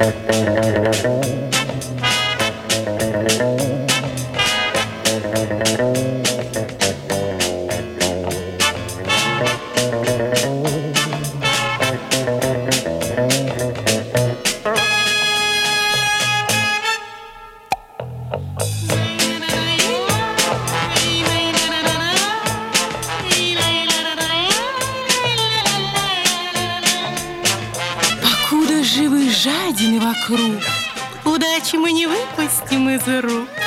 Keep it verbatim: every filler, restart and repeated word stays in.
Покуда живы жадины вокруг, удачи мы не выпустим из рук.